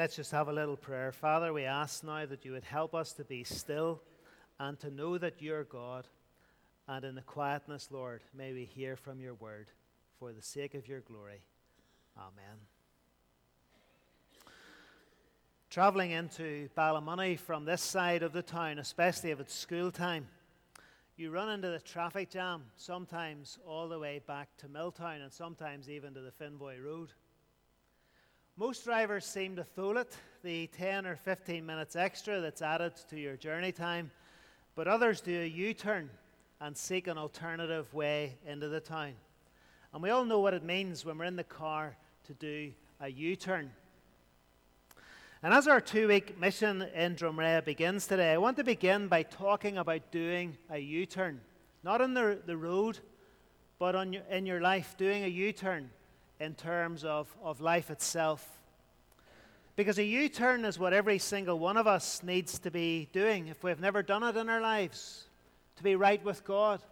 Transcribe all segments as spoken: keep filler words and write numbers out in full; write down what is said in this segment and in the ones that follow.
Let's just have a little prayer. Father, we ask now that you would help us to be still and to know that you're God. And in the quietness, Lord, may we hear from your word for the sake of your glory. Amen. Travelling into Ballymoney from this side of the town, especially if it's school time, you run into the traffic jam, sometimes all the way back to Milltown and sometimes even to the Finboy Road. Most drivers seem to thole it, the ten or fifteen minutes extra that's added to your journey time, but others do a U-turn and seek an alternative way into the town. And we all know what it means when we're in the car to do a U-turn. And as our two-week mission in Drumrea begins today, I want to begin by talking about doing a U-turn. Not on the, the road, but on your, in your life, doing a U-turn in terms of, of life itself. Because a U-turn is what every single one of us needs to be doing if we've never done it in our lives, to be right with God.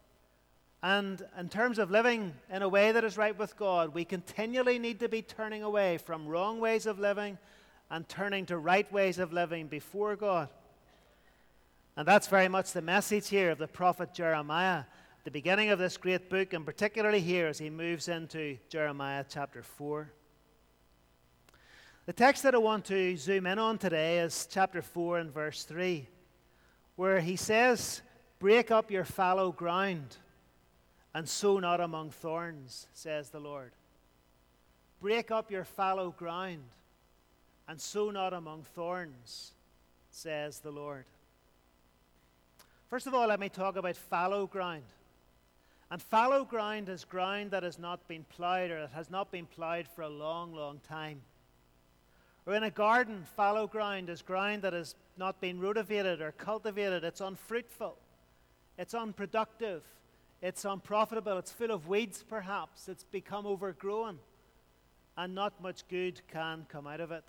And in terms of living in a way that is right with God, we continually need to be turning away from wrong ways of living and turning to right ways of living before God. And that's very much the message here of the prophet Jeremiah, the beginning of this great book, and particularly here as he moves into Jeremiah chapter four. The text that I want to zoom in on today is chapter four and verse three, where he says, "Break up your fallow ground, and sow not among thorns, says the Lord." Break up your fallow ground, and sow not among thorns, says the Lord. First of all, let me talk about fallow ground. And fallow ground is ground that has not been plowed, or that has not been plowed for a long, long time. Or in a garden, fallow ground is ground that has not been rotivated or cultivated. It's unfruitful. It's unproductive. It's unprofitable. It's full of weeds, perhaps. It's become overgrown. And not much good can come out of it.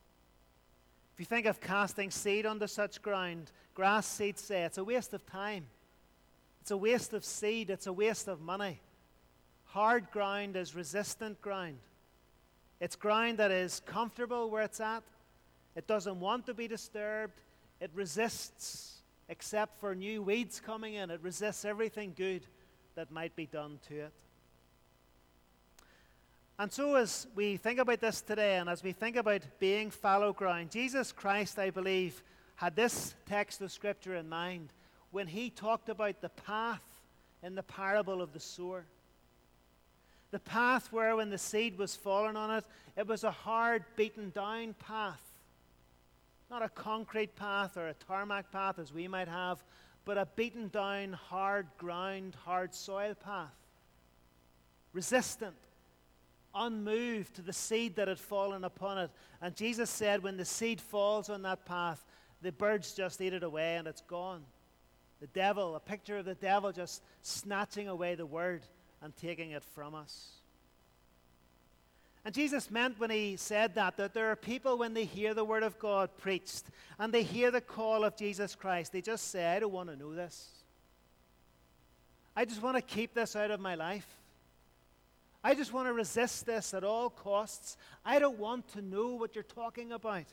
If you think of casting seed onto such ground, grass seeds say it's a waste of time. It's a waste of seed. It's a waste of money. Hard ground is resistant ground. It's ground that is comfortable where it's at. It doesn't want to be disturbed. It resists, except for new weeds coming in. It resists everything good that might be done to it. And so as we think about this today, and as we think about being fallow ground, Jesus Christ, I believe, had this text of Scripture in mind when he talked about the path in the parable of the sower. The path where when the seed was fallen on it, it was a hard, beaten down path. Not a concrete path or a tarmac path as we might have, but a beaten down, hard ground, hard soil path. Resistant, unmoved to the seed that had fallen upon it. And Jesus said when the seed falls on that path, the birds just eat it away and it's gone. The devil, a picture of the devil just snatching away the word and taking it from us. And Jesus meant when he said that, that there are people when they hear the word of God preached and they hear the call of Jesus Christ, they just say, I don't want to know this. I just want to keep this out of my life. I just want to resist this at all costs. I don't want to know what you're talking about.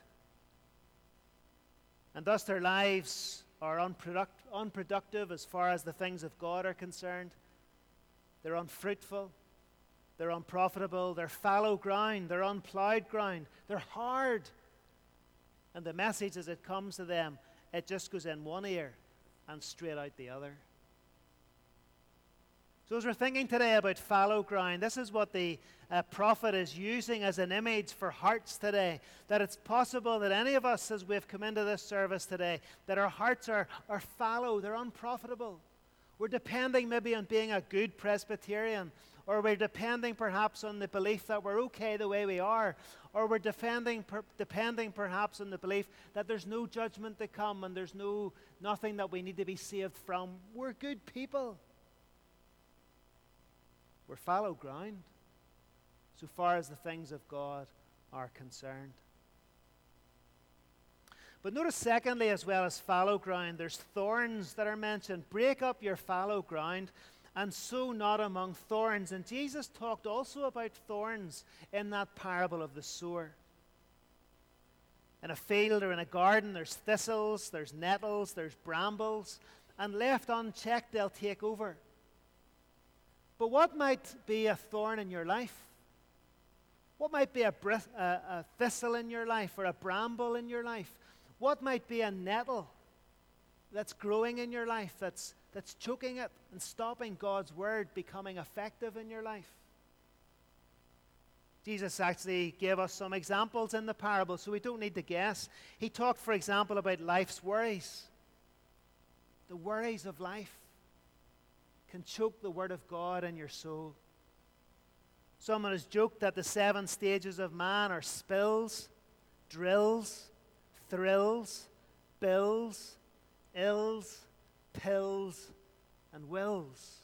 And thus their lives are unproduct- unproductive as far as the things of God are concerned. They're unfruitful. They're unprofitable. They're fallow ground. They're unplowed ground. They're hard. And the message as it comes to them, it just goes in one ear and straight out the other. So as we're thinking today about fallow ground, this is what the uh, prophet is using as an image for hearts today. That it's possible that any of us, as we've come into this service today, that our hearts are, are fallow, they're unprofitable. We're depending maybe on being a good Presbyterian, or we're depending perhaps on the belief that we're okay the way we are, or we're depending, per, depending perhaps on the belief that there's no judgment to come and there's no nothing that we need to be saved from. We're good people. We're fallow ground so far as the things of God are concerned. But notice secondly, as well as fallow ground, there's thorns that are mentioned. Break up your fallow ground and sow not among thorns. And Jesus talked also about thorns in that parable of the sower. In a field or in a garden, there's thistles, there's nettles, there's brambles, and left unchecked, they'll take over. But what might be a thorn in your life? What might be a, brith- a, a thistle in your life or a bramble in your life? What might be a nettle that's growing in your life, that's, that's choking it and stopping God's word becoming effective in your life? Jesus actually gave us some examples in the parable, so we don't need to guess. He talked, for example, about life's worries. The worries of life can choke the word of God in your soul. Someone has joked that the seven stages of man are spills, drills, thrills, bills, ills, pills, and wills.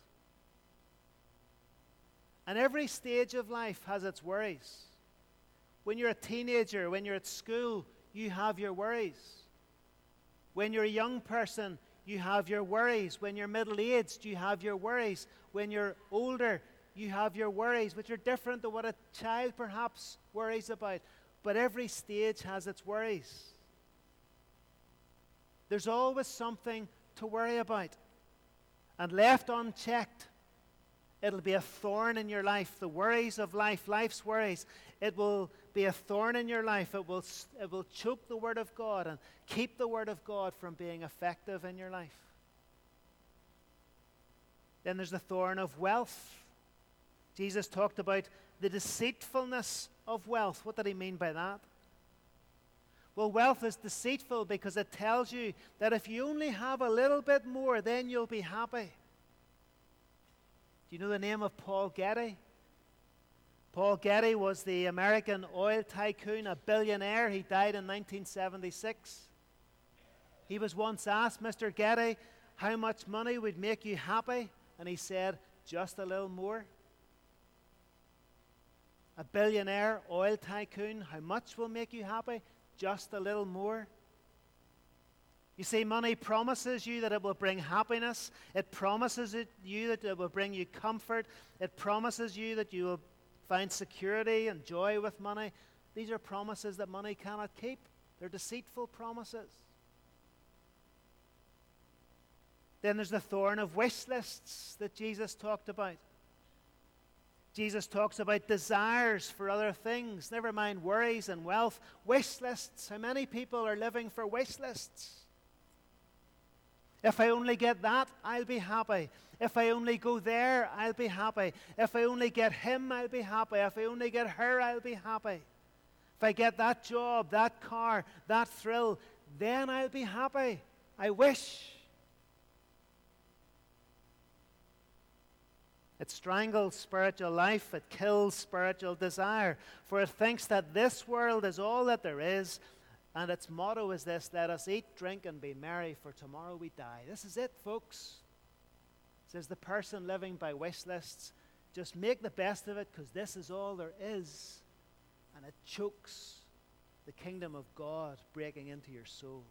And every stage of life has its worries. When you're a teenager, when you're at school, you have your worries. When you're a young person, you have your worries. When you're middle-aged, you have your worries. When you're older, you have your worries, which are different to what a child perhaps worries about. But every stage has its worries. There's always something to worry about. And left unchecked, it'll be a thorn in your life. The worries of life, life's worries, it will be a thorn in your life. It will, it will choke the word of God and keep the word of God from being effective in your life. Then there's the thorn of wealth. Jesus talked about the deceitfulness of wealth. What did he mean by that? Well, wealth is deceitful because it tells you that if you only have a little bit more, then you'll be happy. Do you know the name of Paul Getty? Paul Getty was the American oil tycoon, a billionaire. He died in nineteen seventy-six. He was once asked, Mister Getty, how much money would make you happy? And he said, just a little more. A billionaire oil tycoon, how much will make you happy? Just a little more. You see, money promises you that it will bring happiness. It promises it, you that it will bring you comfort. It promises you that you will find security and joy with money. These are promises that money cannot keep. They're deceitful promises. Then there's the thorn of wish lists that Jesus talked about. Jesus talks about desires for other things, never mind worries and wealth. Wish lists. How many people are living for wish lists? If I only get that, I'll be happy. If I only go there, I'll be happy. If I only get him, I'll be happy. If I only get her, I'll be happy. If I get that job, that car, that thrill, then I'll be happy. I wish. It strangles spiritual life. It kills spiritual desire. For it thinks that this world is all that there is. And its motto is this: let us eat, drink, and be merry, for tomorrow we die. This is it, folks. It says the person living by wish lists, just make the best of it because this is all there is. And it chokes the kingdom of God breaking into your soul.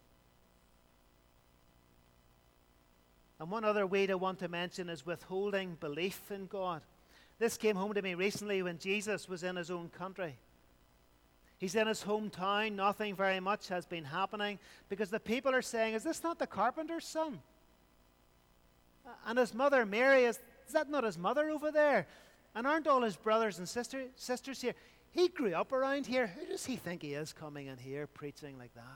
And one other way I want to mention is withholding belief in God. This came home to me recently when Jesus was in his own country. He's in his hometown. Nothing very much has been happening because the people are saying, is this not the carpenter's son? And his mother Mary, is, is that not his mother over there? And aren't all his brothers and sister, sisters here? He grew up around here. Who does he think he is coming in here preaching like that?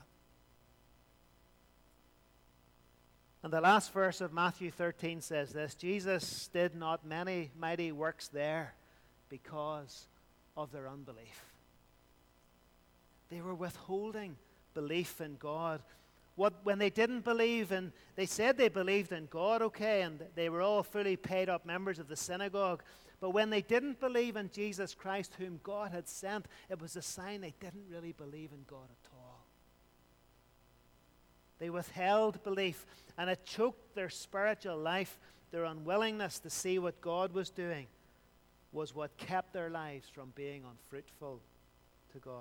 And the last verse of Matthew thirteen says this: Jesus did not many mighty works there because of their unbelief. They were withholding belief in God. What, when they didn't believe in, they said they believed in God, okay, and they were all fully paid up members of the synagogue. But when they didn't believe in Jesus Christ, whom God had sent, it was a sign they didn't really believe in God at all. They withheld belief, and it choked their spiritual life. Their unwillingness to see what God was doing was what kept their lives from being unfruitful to God.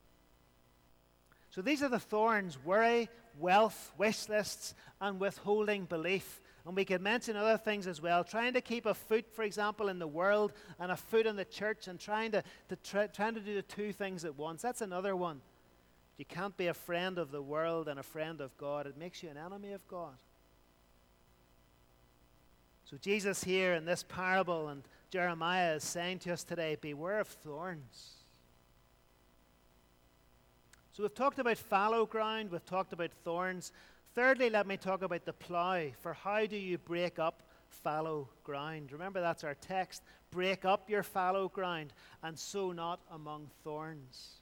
So these are the thorns: worry, wealth, wish lists, and withholding belief. And we could mention other things as well. Trying to keep a foot, for example, in the world and a foot in the church, and trying to, to try, trying to do the two things at once. That's another one. You can't be a friend of the world and a friend of God. It makes you an enemy of God. So Jesus here in this parable, and Jeremiah is saying to us today, beware of thorns. So we've talked about fallow ground, we've talked about thorns. Thirdly, let me talk about the plough. For how do you break up fallow ground? Remember, that's our text. Break up your fallow ground, and sow not among thorns.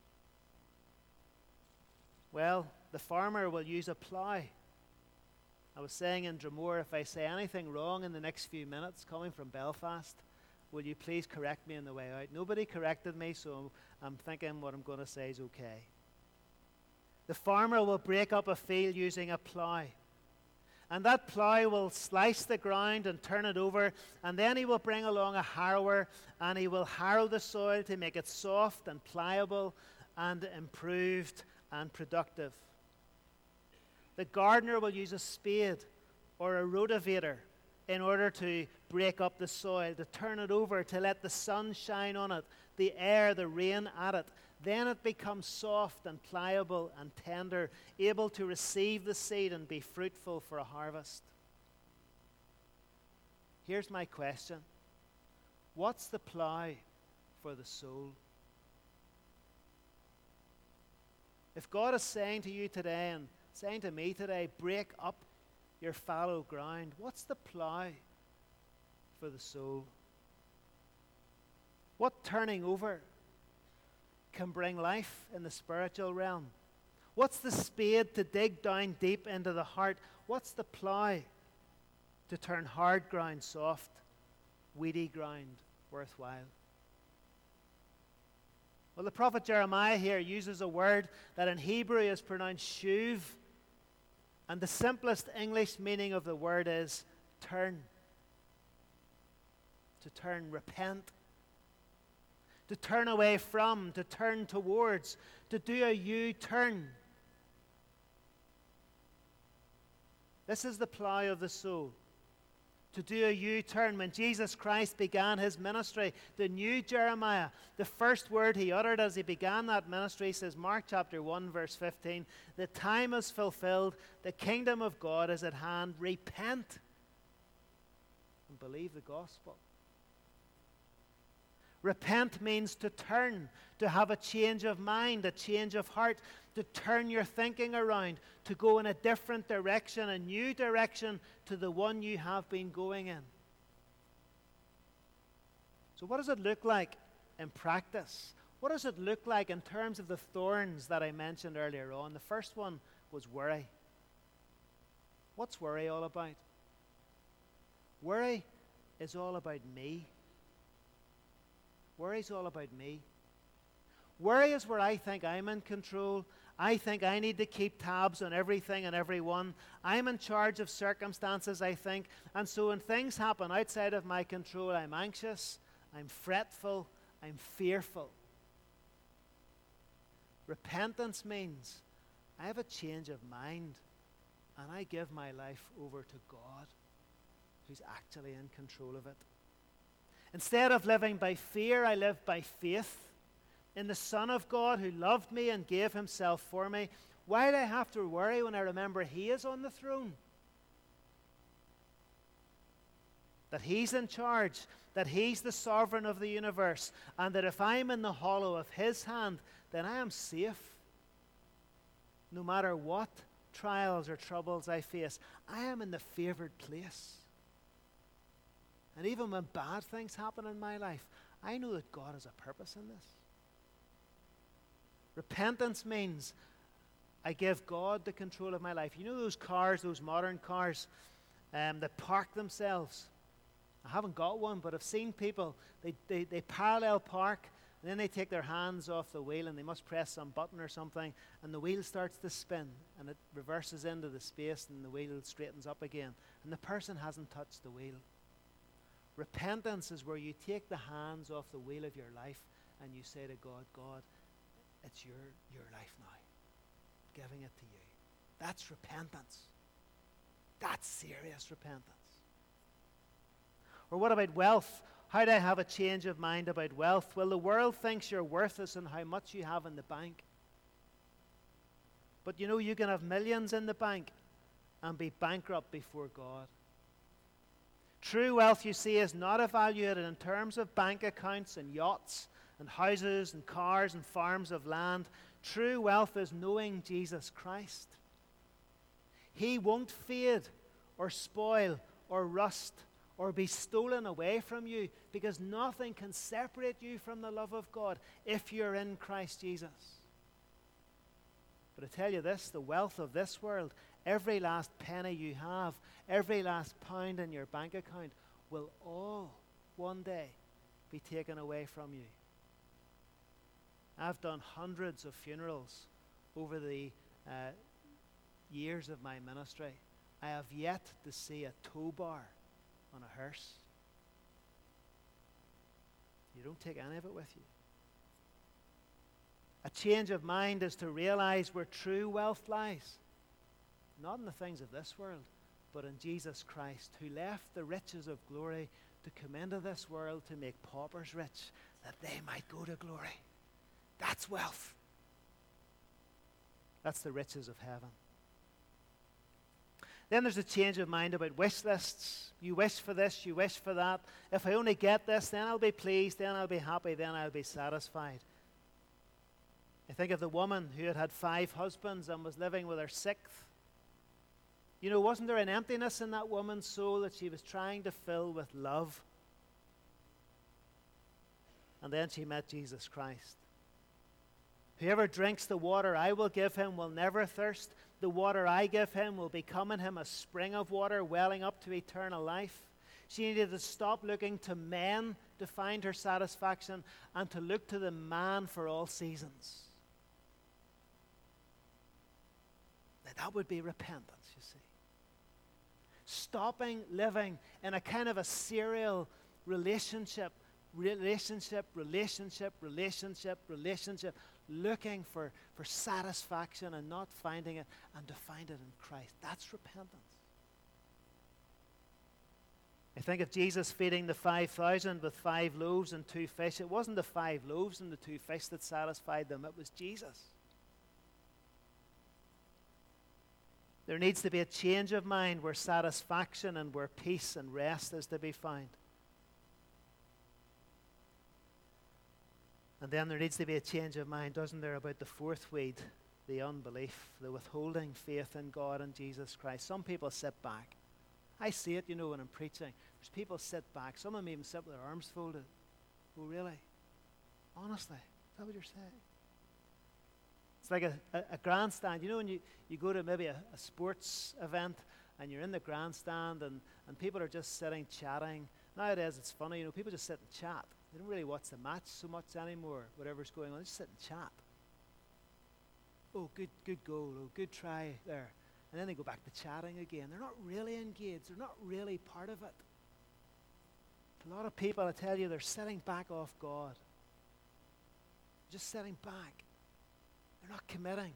Well, the farmer will use a plough. I was saying in Dromore, if I say anything wrong in the next few minutes coming from Belfast, will you please correct me on the way out? Nobody corrected me, so I'm thinking what I'm going to say is okay. The farmer will break up a field using a plough. And that plough will slice the ground and turn it over, and then he will bring along a harrower, and he will harrow the soil to make it soft and pliable and improved and productive. The gardener will use a spade or a rotavator in order to break up the soil, to turn it over, to let the sun shine on it, the air, the rain at it. Then it becomes soft and pliable and tender, able to receive the seed and be fruitful for a harvest. Here's my question. What's the plough for the soul? If God is saying to you today and saying to me today, break up your fallow ground, what's the plough for the soul? What turning over can bring life in the spiritual realm? What's the spade to dig down deep into the heart? What's the plough to turn hard ground soft, weedy ground worthwhile? Well, the prophet Jeremiah here uses a word that in Hebrew is pronounced shuv, and the simplest English meaning of the word is turn. To turn, repent. To turn away from, to turn towards, to do a U-turn. This is the plough of the soul. To do a U-turn. When Jesus Christ began his ministry, the new Jeremiah, the first word he uttered as he began that ministry, says Mark chapter one verse fifteen, the time is fulfilled, the kingdom of God is at hand, repent and believe the gospel. Repent means to turn, to have a change of mind, a change of heart, to turn your thinking around, to go in a different direction, a new direction to the one you have been going in. So what does it look like in practice? What does it look like in terms of the thorns that I mentioned earlier on? The first one was worry. What's worry all about? Worry is all about me. Worry is all about me. Worry is where I think I'm in control. I think I need to keep tabs on everything and everyone. I'm in charge of circumstances, I think. And so when things happen outside of my control, I'm anxious, I'm fretful, I'm fearful. Repentance means I have a change of mind and I give my life over to God, who's actually in control of it. Instead of living by fear, I live by faith in the Son of God who loved me and gave himself for me. Why do I have to worry when I remember he is on the throne? That he's in charge, that he's the sovereign of the universe, and that if I'm in the hollow of his hand, then I am safe. No matter what trials or troubles I face, I am in the favored place. And even when bad things happen in my life, I know that God has a purpose in this. Repentance means I give God the control of my life. You know those cars, those modern cars um, that park themselves? I haven't got one, but I've seen people, they, they, they parallel park, and then they take their hands off the wheel and they must press some button or something, and the wheel starts to spin, and it reverses into the space, and the wheel straightens up again. And the person hasn't touched the wheel. Repentance is where you take the hands off the wheel of your life and you say to God, God, it's your, your life now. Giving it to you. That's repentance. That's serious repentance. Or what about wealth? How do I have a change of mind about wealth? Well, the world thinks your worth is in how much you have in the bank. But you know, you can have millions in the bank and be bankrupt before God. True wealth, you see, is not evaluated in terms of bank accounts and yachts and houses and cars and farms of land. True wealth is knowing Jesus Christ. He won't fade or spoil or rust or be stolen away from you, because nothing can separate you from the love of God if you're in Christ Jesus. But I tell you this, the wealth of this world, every last penny you have, every last pound in your bank account, will all one day be taken away from you. I've done hundreds of funerals over the uh, years of my ministry. I have yet to see a tow bar on a hearse. You don't take any of it with you. A change of mind is to realize where true wealth lies. Not in the things of this world, but in Jesus Christ, who left the riches of glory to come into this world to make paupers rich, that they might go to glory. That's wealth. That's the riches of heaven. Then there's a change of mind about wish lists. You wish for this, you wish for that. If I only get this, then I'll be pleased, then I'll be happy, then I'll be satisfied. I think of the woman who had had five husbands and was living with her sixth. You know, wasn't there an emptiness in that woman's soul that she was trying to fill with love? And then she met Jesus Christ. Whoever drinks the water I will give him will never thirst. The water I give him will become in him a spring of water welling up to eternal life. She needed to stop looking to men to find her satisfaction and to look to the man for all seasons. Now, that would be repentance, you see. Stopping living in a kind of a serial relationship, relationship, relationship, relationship, relationship, looking for, for satisfaction and not finding it, and to find it in Christ. That's repentance. I think of Jesus feeding the five thousand with five loaves and two fish. It wasn't the five loaves and the two fish that satisfied them. It was Jesus. There needs to be a change of mind where satisfaction and where peace and rest is to be found. And then there needs to be a change of mind, doesn't there, about the fourth weed, the unbelief, the withholding faith in God and Jesus Christ. Some people sit back. I see it, you know, when I'm preaching. There's people sit back. Some of them even sit with their arms folded. Oh, really? Honestly? Is that what you're saying? It's like a, a, a grandstand. You know, when you, you go to maybe a, a sports event and you're in the grandstand and, and people are just sitting chatting. Nowadays it's funny, you know, people just sit and chat. They don't really watch the match so much anymore, whatever's going on. They just sit and chat. Oh, good, good goal. Oh, good try there. And then they go back to chatting again. They're not really engaged. They're not really part of it. A lot of people, I tell you, they're sitting back off God. Just sitting back. They're not committing.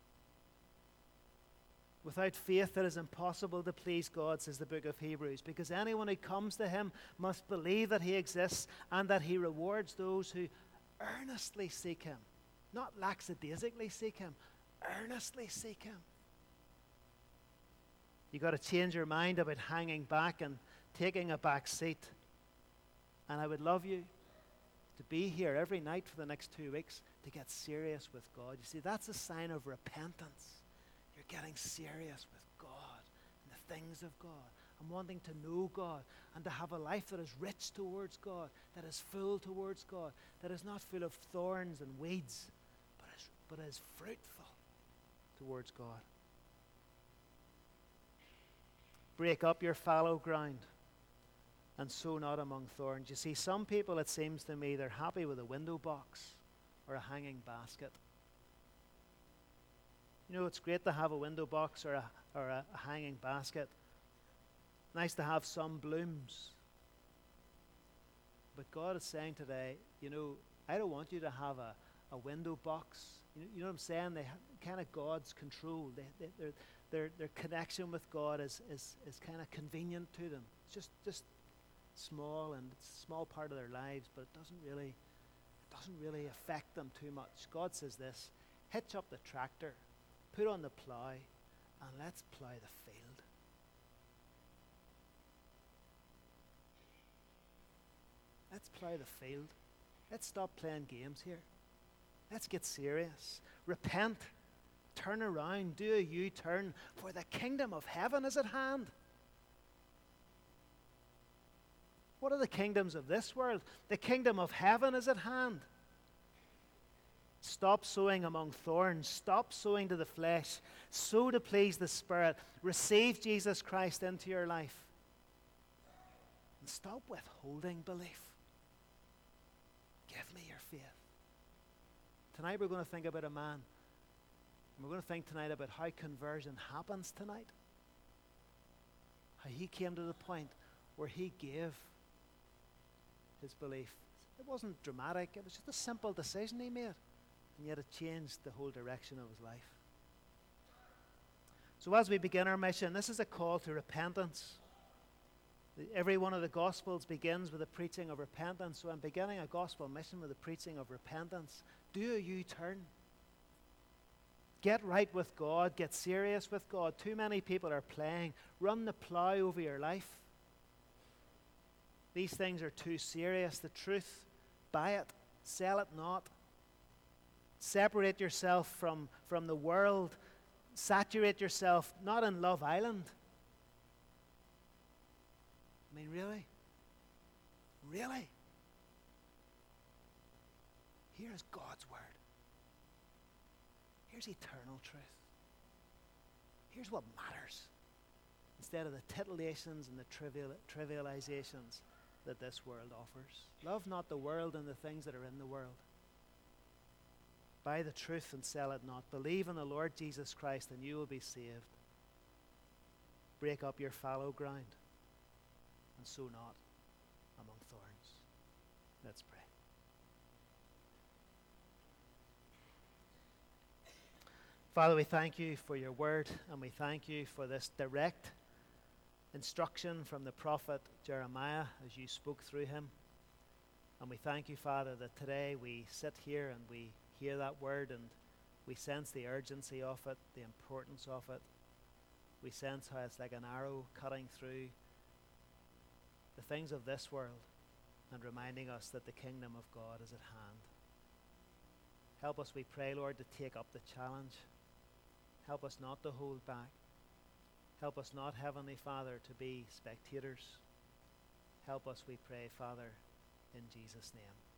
Without faith, it is impossible to please God, says the book of Hebrews, because anyone who comes to him must believe that he exists and that he rewards those who earnestly seek him. Not lackadaisically seek him, earnestly seek him. You've got to change your mind about hanging back and taking a back seat. And I would love you to be here every night for the next two weeks to get serious with God. You see, that's a sign of repentance. You're getting serious with God and the things of God and wanting to know God and to have a life that is rich towards God, that is full towards God, that is not full of thorns and weeds, but is, but is fruitful towards God. Break up your fallow ground and sow not among thorns. You see, some people, it seems to me, they're happy with a window box or a hanging basket. You know, it's great to have a window box or a, or a, a hanging basket. Nice to have some blooms. But God is saying today, you know, I don't want you to have a, a window box. You, you know what I'm saying? They have kind of God's control. They, they, their, their, their connection with God is, is, is kind of convenient to them. It's just, just small, and it's a small part of their lives, but it doesn't really, it doesn't really affect them too much. God says this: hitch up the tractor Put on the plough and let's plough the field. Let's plough the field. Let's stop playing games here. Let's get serious. Repent. Turn around. Do a U-turn, for the kingdom of heaven is at hand. What are the kingdoms of this world? The kingdom of heaven is at hand. Stop sowing among thorns. Stop sowing to the flesh. Sow to please the Spirit. Receive Jesus Christ into your life. And stop withholding belief. Give me your faith. Tonight we're going to think about a man. And we're going to think tonight about how conversion happens tonight. How he came to the point where he gave his belief. It wasn't dramatic. It was just a simple decision he made. And yet it changed the whole direction of his life. So as we begin our mission, this is a call to repentance. Every one of the Gospels begins with a preaching of repentance. So I'm beginning a gospel mission with a preaching of repentance. Do a U-turn. Get right with God. Get serious with God. Too many people are playing. Run the plough over your life. These things are too serious. The truth, buy it. Sell it not. Separate yourself from, from the world. Saturate yourself, not in Love Island. I mean, really? Really? Here's God's word. Here's eternal truth. Here's what matters. Instead of the titillations and the trivial, trivializations that this world offers. Love not the world and the things that are in the world. Buy the truth and sell it not. Believe in the Lord Jesus Christ and you will be saved. Break up your fallow ground and sow not among thorns. Let's pray. Father, we thank you for your word, and we thank you for this direct instruction from the prophet Jeremiah as you spoke through him. And we thank you, Father, that today we sit here and we hear that word and we sense the urgency of it, the importance of it. We sense how it's like an arrow cutting through the things of this world and reminding us that the kingdom of God is at hand. Help us, we pray, Lord, to take up the challenge. Help us not to hold back. Help us not, Heavenly Father, to be spectators. Help us, we pray, Father, in Jesus' name.